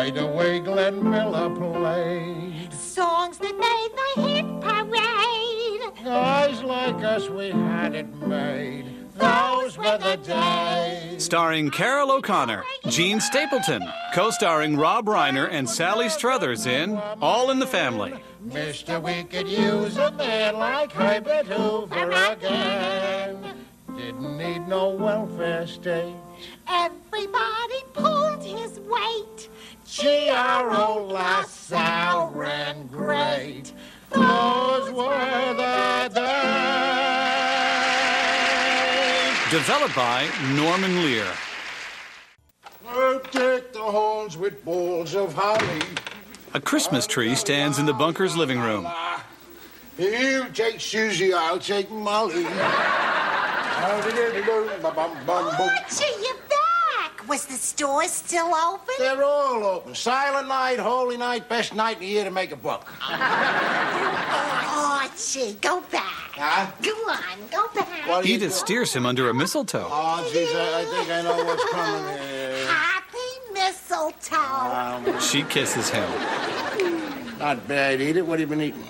By the way Glenn Miller played. Songs that made the hit parade. Guys like us, we had it made. Those were the days. Starring Carol O'Connor, Gene Stapleton, co-starring Rob Reiner and Sally Struthers in All in the Family. Mister, we could use a man like Herbert Hoover again. Didn't need no welfare state. Everybody pulled his weight. G.R.O. LaSalle ran great. Those were the days. Developed by Norman Lear. Oh, deck the halls with balls of holly. A Christmas tree stands in the bunker's living room. You take Susie, I'll take Molly. Archie, you're back. Was the store still open? They're all open. Silent night, holy night, best night in the year to make a buck. Archie, go back. Huh? Go on, go back. Edith steers him under a mistletoe. Oh, jeez, I think I know what's coming here. Happy mistletoe. She kisses him. Not bad, Edith. What have you been eating?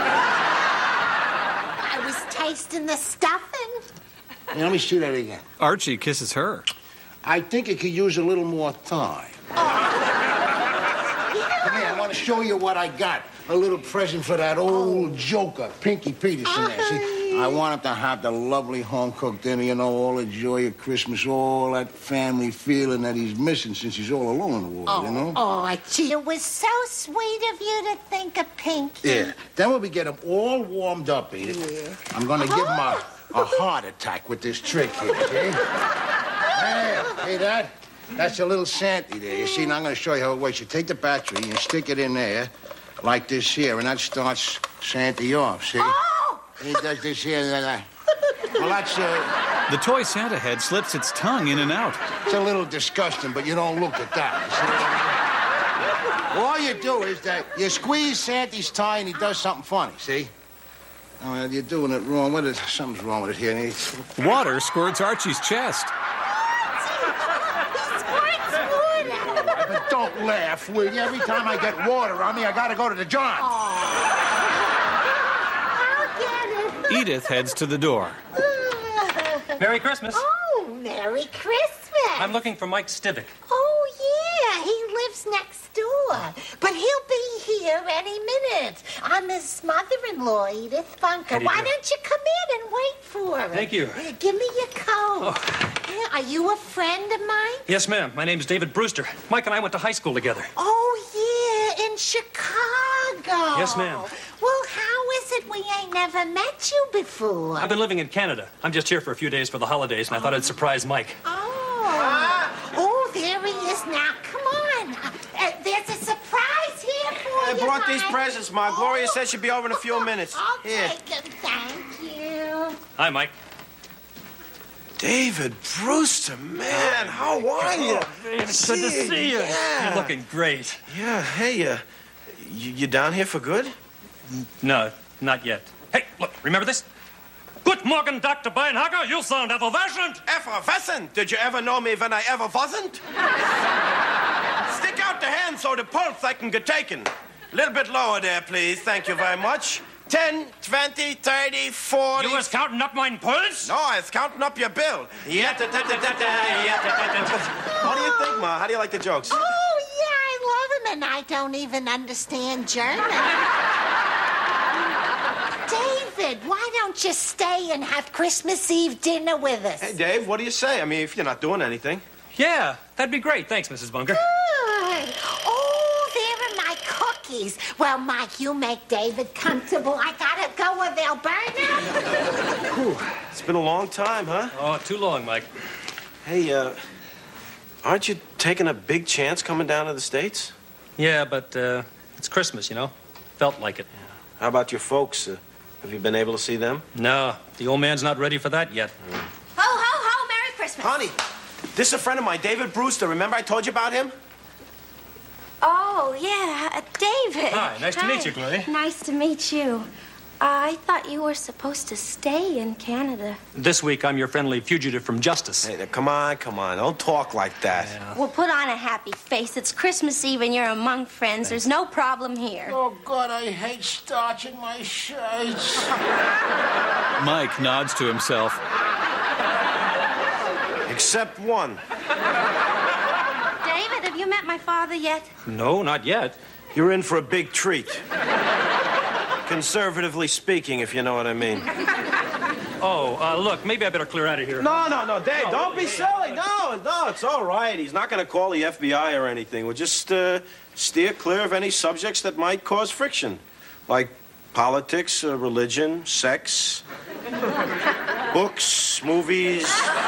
I was tasting the stuffing. Hey, let me see that again. Archie kisses her. I think it could use a little more time. Come here, I want to show you what I got. A little present for that old joker, Pinky Peterson there. See, I want him to have the lovely home-cooked dinner, you know, all the joy of Christmas, all that family feeling that he's missing since he's all alone in the world, you know? Oh, Archie, it was so sweet of you to think of Pinky. Yeah. Then when we get him all warmed up, Edith, I'm going to give him a heart attack with this trick here, okay? Hey, that's a little Santy there. You see, now I'm going to show you how it works. You take the battery and stick it in there like this here, and that starts Santy off, see? Oh! And he does this here, and then well, that's, The toy Santa head slips its tongue in and out. it's a little disgusting, but you don't look at that. See? All you do is that you squeeze Santy's tie, and he does something funny, see? Oh, well, you're doing it wrong. Something's wrong with it here. Water squirts Archie's chest. But don't laugh, will you? Every time I get water on me, I gotta go to the John. I'll get it. Edith heads to the door. Merry Christmas. Oh, Merry Christmas. I'm looking for Mike Stivic. Oh, yeah, he lives next door. But he'll be here any minute. I'm his mother-in-law, Edith Funker. Why don't you come in and wait for him? Thank you. Give me your coat. Yeah, are you a friend of mine? Yes, ma'am. My name's David Brewster. Mike and I went to high school together. Oh, yeah, in Chicago. Yes, ma'am. Well, how is it we ain't never met you before? I've been living in Canada. I'm just here for a few days for the holidays, and I thought I'd surprise Mike. Oh, there he is now. Come on. There's a surprise here for you. I brought these Mike. presents, Ma. Gloria said she'd be over in a few minutes. I'll Here. take them. Thank you. Hi, Mike. David Brewster, man, how are you? It's good to see you. Yeah. You're looking great. Yeah, hey, you down here for good? No, not yet. Hey, look, remember this? Good morning, Dr. Beinhager. You sound effervescent. Effervescent? Did you ever know me when I ever wasn't? Stick out the hand so the pulse I can get taken. A little bit lower there, please. Thank you very much. 10, 20, 30, 40... You was counting up mine pulse? No, I was counting up your bill. What do you think, Ma? How do you like the jokes? Oh, yeah, I love him, and I don't even understand German. David, why don't you stay and have Christmas Eve dinner with us? Hey, Dave, what do you say? I mean, if you're not doing anything. Yeah, that'd be great. Thanks, Mrs. Bunker. Good. Oh, there are my cookies. Well, Mike, you make David comfortable. I gotta go or they'll burn him. It's been a long time, huh? Oh, too long, Mike. Hey, aren't you taking a big chance coming down to the States? Yeah, but it's Christmas, you know. Felt like it. How about your folks? Have you been able to see them? No, the old man's not ready for that yet. Ho, ho, ho, Merry Christmas. Honey, this is a friend of mine, David Brewster. Remember I told you about him? Oh, yeah, David. Hi, nice to meet you, Gloria. Nice to meet you. I thought you were supposed to stay in Canada. This week, I'm your friendly fugitive from justice. Hey, now, come on. Don't talk like that. Yeah. Well, put on a happy face. It's Christmas Eve and you're among friends. There's no problem here. Oh, God, I hate starch in my shirts. Mike nods to himself. Except one. David, have you met my father yet? No, not yet. You're in for a big treat. Conservatively speaking, if you know what I mean. Oh, look, maybe I better clear out of here. No, Dave, don't be silly. No, it's all right. He's not going to call the FBI or anything. We'll just steer clear of any subjects that might cause friction, like politics, religion, sex, books, movies,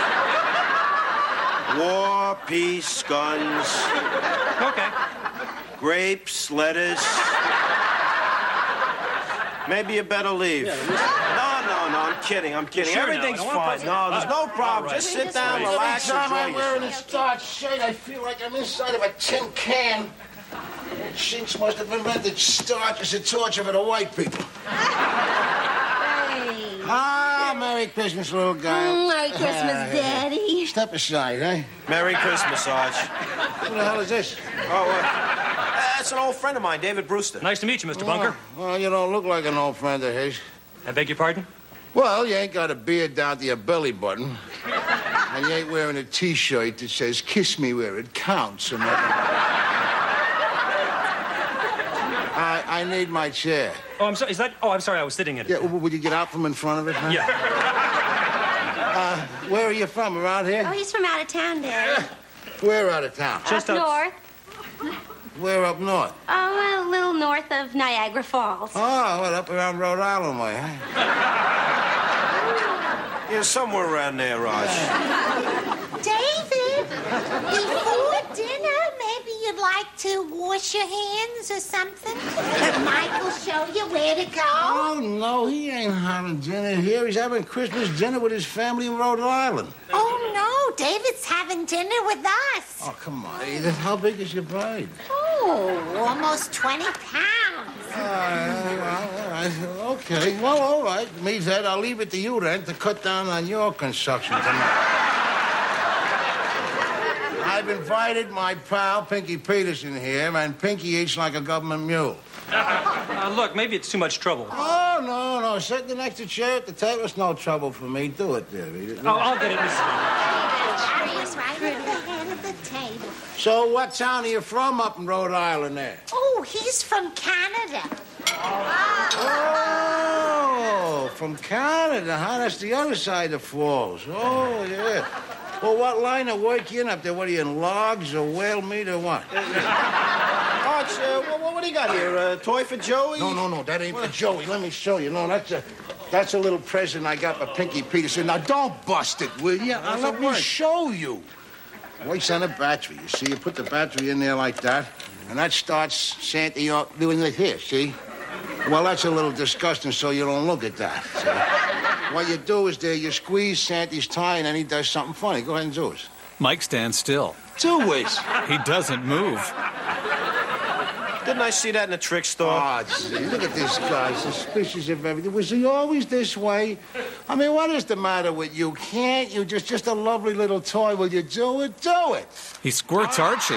war, peace, guns, Okay. grapes, lettuce. Maybe you better leave. No, I'm kidding. Sure, Everything's now, I don't fine. wanna No, there's no problem. All right. Just sit down, Every relax, time enjoy I'm wearing a yourself. starch shirt, I feel like I'm inside of a tin can. Shinks must have invented starch as a torture for the white people. Hey. Ah, Merry Christmas, little guy. Merry Christmas, Daddy. Step aside, eh? Merry Christmas, Arch. Who the hell is this? Oh, that's an old friend of mine, David Brewster. Nice to meet you, Mr. Bunker. Well, you don't look like an old friend of his. I beg your pardon? Well, you ain't got a beard down to your belly button. And you ain't wearing a T-shirt that says, kiss me where it counts or nothing. I need my chair. Oh, I'm sorry. I'm sorry. I was sitting in it. Yeah, would you get out from in front of it? Huh? Yeah. Where are you from? Around here? Oh, he's from out of town, Daddy. Where out of town? Just up up- north. Where up north? Oh, a little north of Niagara Falls. Oh, well, up around Rhode Island way, huh? Yeah, somewhere around there, Raj. David, before dinner, maybe you'd like to wash your hands or something? Mike will show you where to go. Oh, no, he ain't having dinner here. He's having Christmas dinner with his family in Rhode Island. Oh, no, David's having dinner with us. Oh, come on, Edith. How big is your bride? Oh, almost 20 pounds. All right. Okay. Well, all right. Means that I'll leave it to you then to cut down on your consumption tonight. I've invited my pal Pinky Peterson here, and Pinky eats like a government mule. Look, maybe it's too much trouble. Oh, no. Sit the next chair at the table. It's no trouble for me. Do it, there, Edith. Oh, I'll get it. Harry's right at the head of the table. So what town are you from up in Rhode Island there? Oh, he's from Canada. Oh, from Canada, huh? That's the other side of the falls. Oh, yeah. Well, what line of work you in up there? What are you in, logs or whale meat or what? Arch, what do you got here? A toy for Joey? No, that ain't for Joey. Let me show you. No, that's a little present I got for Pinky Peterson. Now, don't bust it, will you? Now, let me show you. Works on a battery. You see, you put the battery in there like that, and that starts Santa doing it here, see? Well, that's a little disgusting, so you don't look at that. See? What you do is you squeeze Santa's tie, and then he does something funny. Go ahead and do it. Mike stands still. Do it. He doesn't move. Didn't I see that in the trick store? Oh, gee, look at this guy, suspicious of everything. Was he always this way? I mean, what is the matter with you? Can't you? Just a lovely little toy. Will you do it? Do it. He squirts Archie.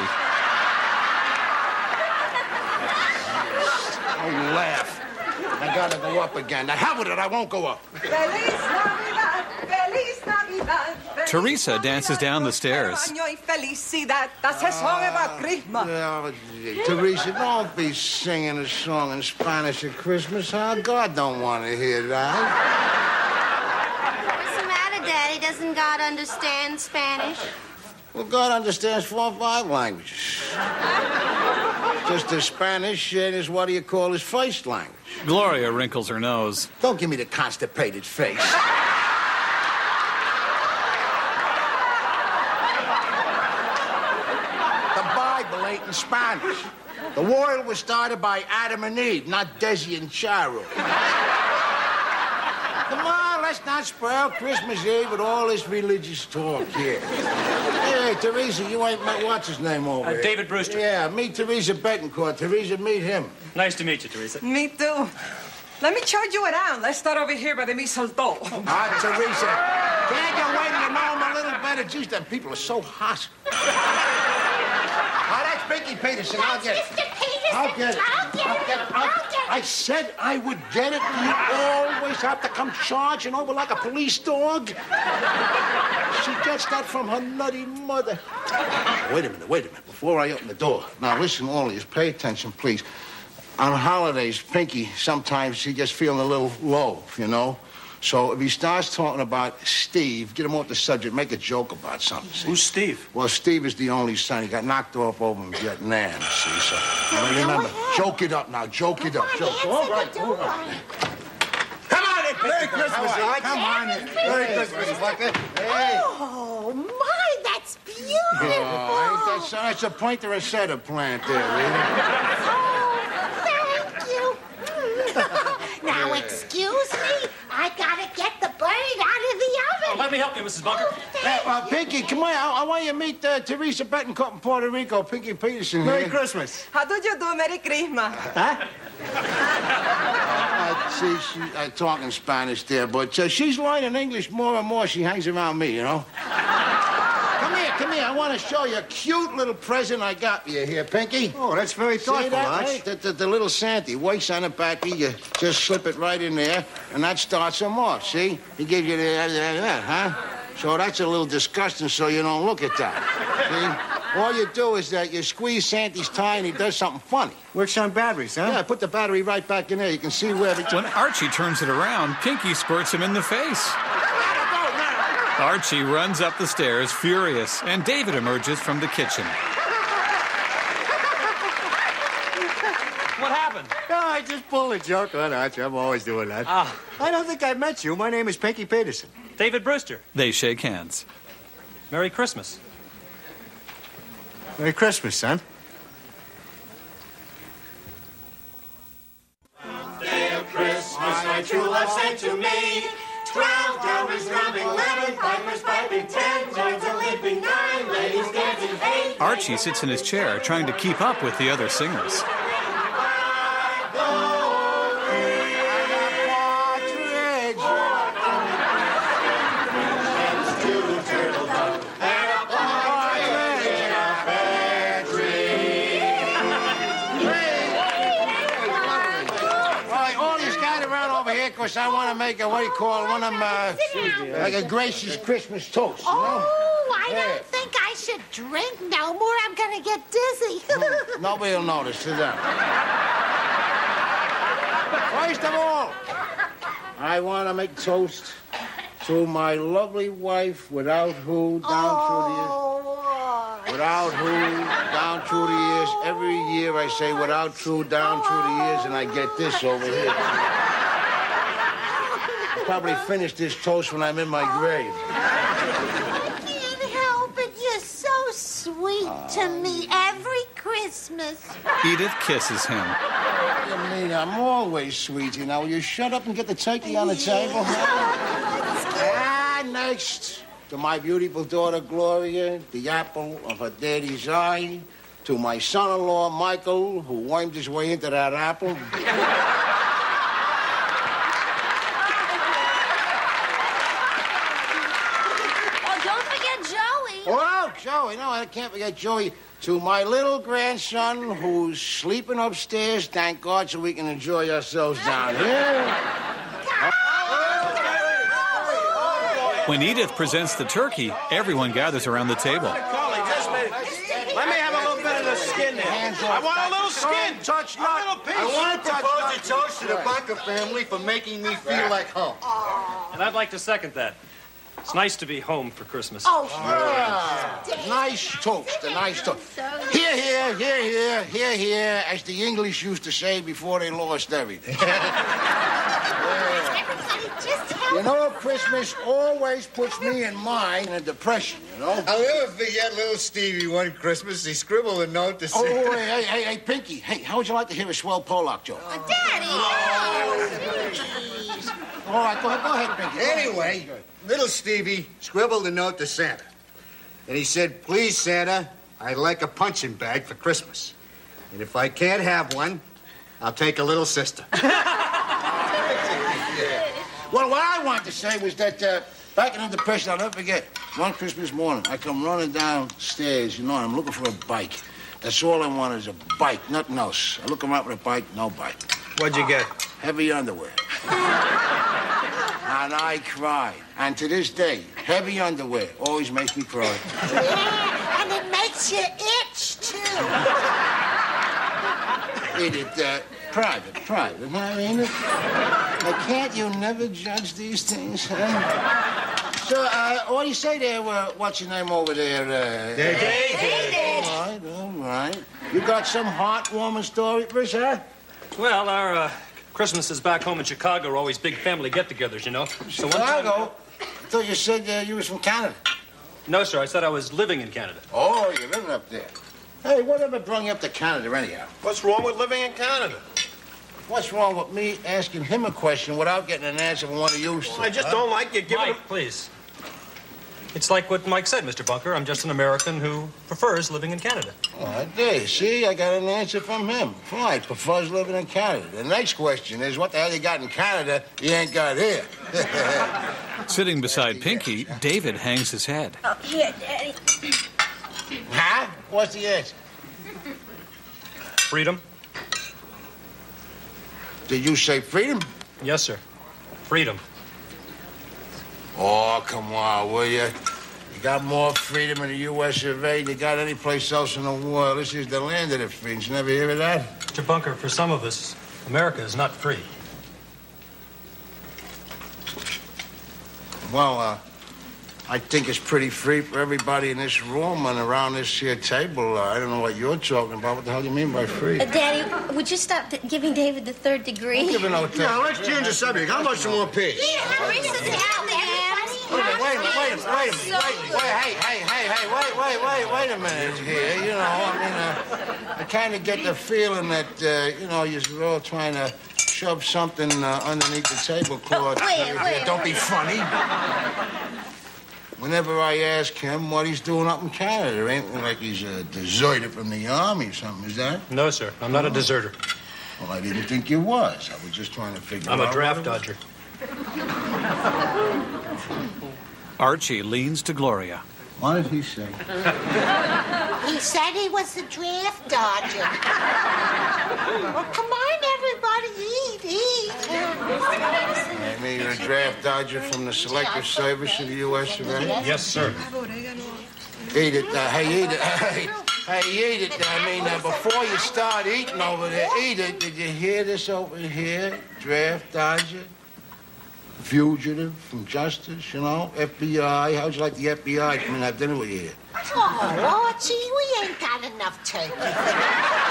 Oh, laugh. I gotta go up again. The hell with it, I won't go up. Feliz Navidad, Feliz Navidad. Feliz Teresa Navidad, dances down the stairs. Año y felicidad. That's a song about Christmas. Teresa, don't be singing a song in Spanish at Christmas, huh? God don't want to hear that. What's the matter, Daddy? Doesn't God understand Spanish? Well, God understands 4 or 5 languages. Just the Spanish is what do you call his first language. Gloria wrinkles her nose. Don't give me the constipated face. The Bible ain't in Spanish. The world was started by Adam and Eve, not Desi and Charu. Come on, let's not spoil Christmas Eve with all this religious talk here. Hey, Teresa, you ain't met what's his name over here? David Brewster. Yeah, meet Teresa Betancourt. Teresa, meet him. Nice to meet you, Teresa. Me too. Let me show you around. Let's start over here by the mistletoe. Teresa, can't you wait to know him a little better? Geez, them people are so hot. That's Pinky Peterson. I'll get it. Mr. Peterson. I'll get it. I said I would get it. You always have to come charging over like a police dog. She gets that from her nutty mother. Wait a minute. Before I open the door. Now, listen, all of you, pay attention, please. On holidays, Pinky, sometimes he gets feeling a little low, you know? So if he starts talking about Steve, get him off the subject, make a joke about something. See? Who's Steve? Well, Steve is the only son. He got knocked off over in Vietnam, see? So, remember, joke it up now. Joke it up. All right. Come on in, Merry Christmas, Come on in. Merry Christmas, Bucket. Hey. Oh, my, that's beautiful. Oh, ain't that so? That's a pointer and setter plant there, really. Thank you. Now, excuse me. I gotta get the bird out of the oven. Let me help you, Mrs. Bunker. Pinky, come on. I want you to meet Teresa Betancourt in Puerto Rico. Pinky Peterson. Merry Christmas. How do you do? Merry Christmas. See, she's talking Spanish there, but she's learning English more and more. She hangs around me, you know. Come here. I want to show you a cute little present I got for you here, Pinky. Oh, that's very thoughtful, See that? Arch. Right? The little Santa waits on the back. You just slip it right in there, and that starts him off, see? He gives you that, huh? So that's a little disgusting, so you don't look at that. See? All you do is that you squeeze Santa's tie, and he does something funny. Works on batteries, huh? Yeah, put the battery right back in there. You can see where... When Archie turns it around, Pinky squirts him in the face. Archie runs up the stairs, furious, and David emerges from the kitchen. What happened? No, I just pulled a joke on Archie. I'm always doing that. Ah. I don't think I met you. My name is Pinky Peterson. David Brewster. They shake hands. Merry Christmas. Merry Christmas, son. Day of Christmas, my true love sent to me. 12 drummers drumming, 11 pipers piping, 10 joints a leaping, 9 ladies dancing, 8... Archie sits in his chair, trying to keep up with the other singers. Because I want to make a, what do you call it, one of them, like a gracious Christmas toast, you know? Oh, I don't think I should drink no more. I'm gonna get dizzy. Nobody will notice. Sit down. First of all, I want to make toast to my lovely wife, without who, down through the years. Without who, down through the years. Every year I say without who, down through the years, and I get this over here. Probably finish this toast when I'm in my grave. I can't help it. You're so sweet to me every Christmas. Edith kisses him. What do you mean? I'm always sweet, you know. Will you shut up and get the turkey on the table? And next, to my beautiful daughter, Gloria, the apple of her daddy's eye. To my son-in-law, Michael, who wormed his way into that apple. Oh, Joey. No, I can't forget Joey. To my little grandson who's sleeping upstairs, thank God, so we can enjoy ourselves down here. When Edith presents the turkey, everyone gathers around the table. Let me have a little bit of the skin there. I want a little skin. Touch a little piece. I want to propose a toast to the Bunker family for making me feel like home. And I'd like to second that. It's nice to be home for Christmas. Oh, Nice toast, a nice toast. Hear, hear, hear, hear, hear, hear, as the English used to say before they lost everything. You know, Christmas always puts me and mine in a depression, you know? I'll never forget little Stevie one Christmas. He scribbled a note to say... Oh, hey, Pinky. Hey, how would you like to hear a swell Pollock joke? Daddy! All right, go ahead, Pinky. Anyway, little Stevie scribbled a note to Santa. And he said, please, Santa, I'd like a punching bag for Christmas. And if I can't have one, I'll take a little sister. Well, what I wanted to say was that back in the Depression, I'll never forget, one Christmas morning, I come running downstairs, you know, and I'm looking for a bike. That's all I wanted is a bike, nothing else. I look around for a bike, no bike. What'd you get? Heavy underwear. And I cried. And to this day, heavy underwear always makes me cry. Yeah, and it makes you itch, too. Private. I mean, can't you never judge these things, huh? So, what do you say there, what's your name over there? David. All right. You got some heartwarming story for us, huh? Well, our Christmases back home in Chicago are always big family get-togethers, you know. So Chicago? I thought you said you was from Canada. No, sir. I said I was living in Canada. Oh, you're living up there. Hey, whatever brought you up to Canada anyhow? What's wrong with living in Canada? What's wrong with me asking him a question without getting an answer from one of you? Well, I just don't like you giving Mike, please. It's like what Mike said, Mr. Bunker. I'm just an American who prefers living in Canada. Oh, I do. See, I got an answer from him. Fine, prefers living in Canada. The next question is, what the hell you got in Canada you ain't got here? Sitting beside Pinky, David hangs his head. Oh, here, Daddy. Huh? What's the answer? Freedom? Did you say freedom? Yes, sir. Freedom. Oh, come on, will you? You got more freedom in the U.S. of A. than you got any place else in the world. This is the land of the free. You never hear of that? Mr. Bunker, for some of us, America is not free. Well, I think it's pretty free for everybody in this room and around this here table. I don't know what you're talking about. What the hell do you mean by free? Daddy, would you stop giving David the third degree? Don't give it no third. Now, let's change the subject. How much more pigs? Yeah, hurry this out, Wait a minute here. You know, I kind of get the feeling that, you're all trying to shove something underneath the tablecloth. Wait. Don't be funny. Whenever I ask him what he's doing up in Canada, it ain't like he's a deserter from the army or something, is that? No, sir. I'm not a deserter. Well, I didn't think you was. I was just trying to figure out... I'm a draft dodger. Archie leans to Gloria. What did he say? He said he was a draft dodger. Well, come on, everybody, eat. I mean, you're a draft dodger from the Selective Service of the U.S. of A? Yes, sir. Eat it. Hey, eat it. I mean, before you start eating over there, eat it. Did you hear this over here? Draft dodger, fugitive from justice, you know, FBI. How'd you like the FBI to come and have dinner with you here? Oh, Archie, we ain't got enough turkey for that.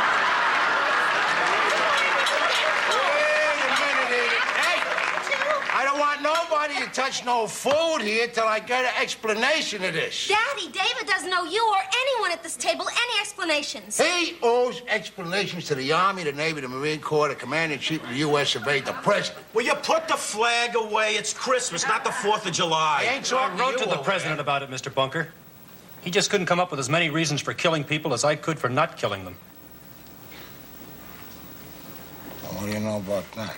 I don't want nobody to touch no food here till I get an explanation of this. Daddy, David doesn't owe you or anyone at this table any explanations. He owes explanations to the Army, the Navy, the Marine Corps, the Commander-in-Chief of the U.S. of A., the President. Will you put the flag away? It's Christmas, not the 4th of July. I wrote to the president about it, Mr. Bunker. He just couldn't come up with as many reasons for killing people as I could for not killing them. Well, what do you know about that?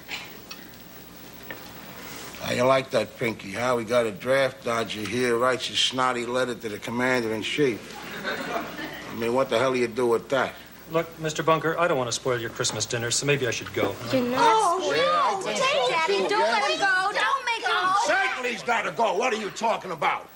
How you like that, Pinky, huh? We got a draft dodger here, writes a snotty letter to the Commander-in-Chief. I mean, what the hell do you do with that? Look, Mr. Bunker, I don't want to spoil your Christmas dinner, so maybe I should go. You're not. Oh, no, Daddy, don't let him go. Don't make him go. Certainly he's got to go. What are you talking about?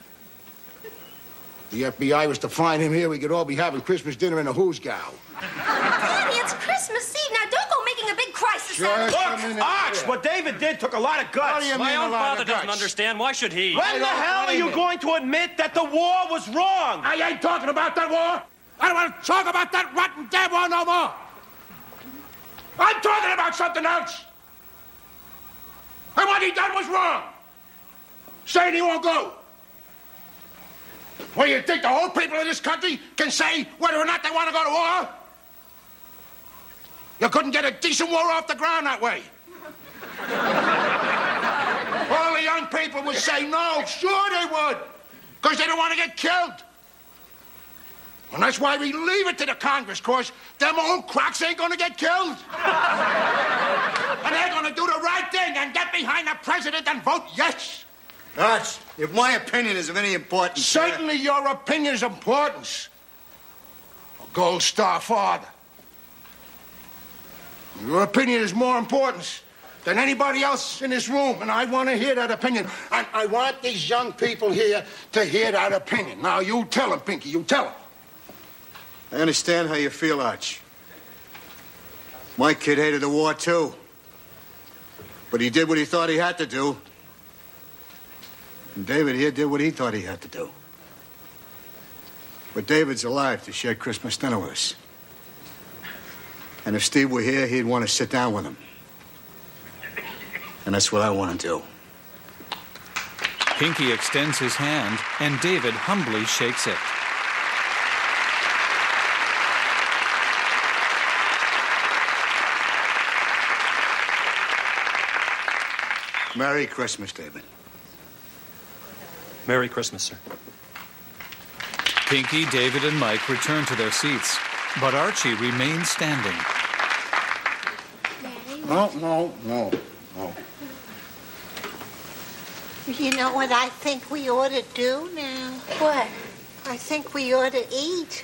The FBI was to find him here. We could all be having Christmas dinner in a hoosgow. Daddy, it's Christmas Eve. Now, don't go making a big crisis out of it. Look, Arch, what David did took a lot of guts. What do you My mean, own a lot father of doesn't guts? understand. Why should he? When the hell are you going to admit that the war was wrong? I ain't talking about that war. I don't want to talk about that rotten damn war no more. I'm talking about something else. And what he done was wrong. Saying he won't go. Well, you think the whole people of this country can say whether or not they want to go to war? You couldn't get a decent war off the ground that way. All the young people would say no. Sure they would. Because they don't want to get killed. And that's why we leave it to the Congress, cause them old crocks ain't gonna get killed. And they're gonna do the right thing and get behind the president and vote yes. Arch, if my opinion is of any importance... Certainly your opinion is important. Gold Star father. Your opinion is more important than anybody else in this room, and I want to hear that opinion. And I want these young people here to hear that opinion. Now, you tell them, Pinky, you tell them. I understand how you feel, Arch. My kid hated the war, too. But he did what he thought he had to do. And David here did what he thought he had to do. But David's alive to share Christmas dinner with us. And if Steve were here, he'd want to sit down with him. And that's what I want to do. Pinky extends his hand, and David humbly shakes it. Merry Christmas, David. Merry Christmas, sir. Pinky, David, and Mike return to their seats, but Archie remains standing. No. You know what I think we ought to do now? What? I think we ought to eat.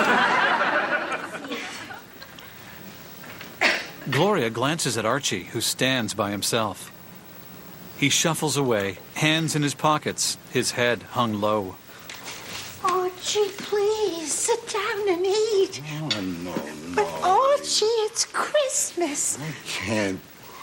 Gloria glances at Archie, who stands by himself. He shuffles away, hands in his pockets, his head hung low. Archie, please, sit down and eat. No. But Archie, it's Christmas. I can't.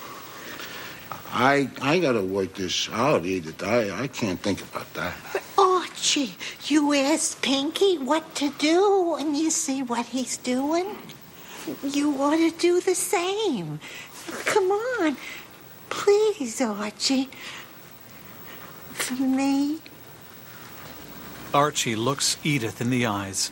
I gotta work this out, Edith. I can't think about that. But Archie, you ask Pinky what to do, and you see what he's doing. You ought to do the same. Come on. Please, Archie. For me. Archie looks Edith in the eyes.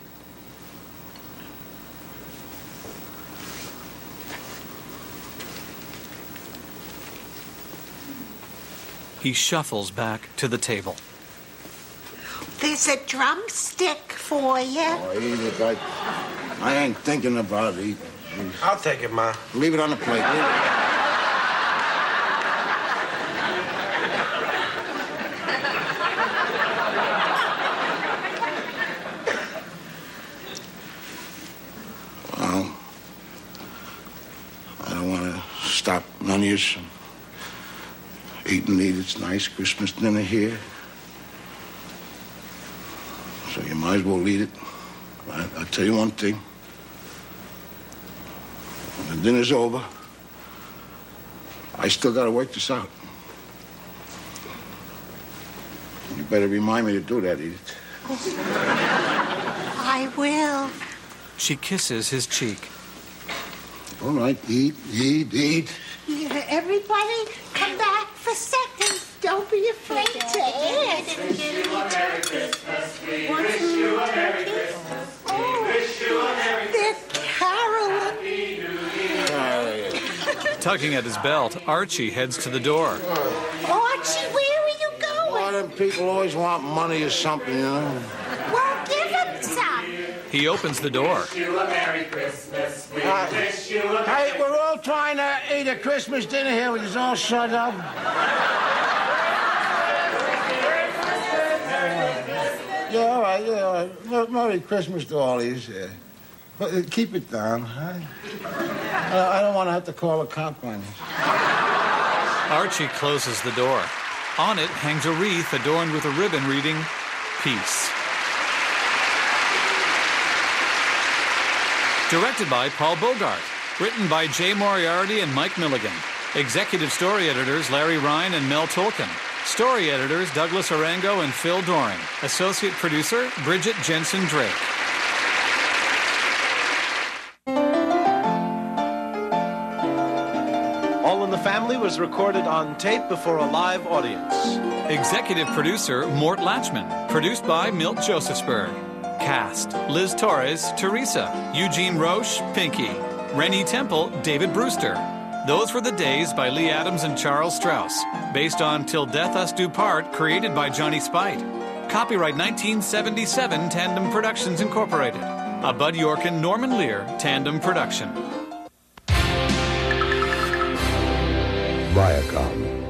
He shuffles back to the table. There's a drumstick for you. Oh, Edith, I ain't thinking about it. I'll take it, Ma. Leave it on the plate. Leave it. Well, I don't want to stop none of you from eating Edith's nice Christmas dinner here. So you might as well eat it. I'll tell you one thing. When the dinner's over, I still gotta work this out. You better remind me to do that, Edith. I will. She kisses his cheek. All right, eat. Yeah, everybody, come back for seconds. Don't be afraid to ask. Wish you a Merry Christmas. We wish you a Merry Christmas. We wish you a Merry They're caroling. Tugging at his belt, Archie heads to the door. Archie, where are you going? Why do people always want money or something, you know? Well, give him some. He opens the door. Wish you a Merry Christmas. We wish you a Merry Hey, we're all trying to eat a Christmas dinner here. Will you all shut up? Yeah, all right. Merry Christmas to all these. But keep it down, huh? I don't want to have to call a cop on you. Archie closes the door. On it hangs a wreath adorned with a ribbon reading, Peace. Directed by Paul Bogart. Written by Jay Moriarty and Mike Milligan. Executive story editors Larry Ryan and Mel Tolkien. Story editors Douglas Arango and Phil Doring. Associate producer Bridget Jensen Drake. All in the Family was recorded on tape before a live audience. Executive producer Mort Latchman. Produced by Milt Josephsberg. Cast: Liz Torres, Teresa. Eugene Roche, Pinky. Rennie Temple, David Brewster. Those Were the Days by Lee Adams and Charles Strauss. Based on Till Death Us Do Part, created by Johnny Spite. Copyright 1977 Tandem Productions Incorporated. A Bud York and Norman Lear tandem production. Viacom.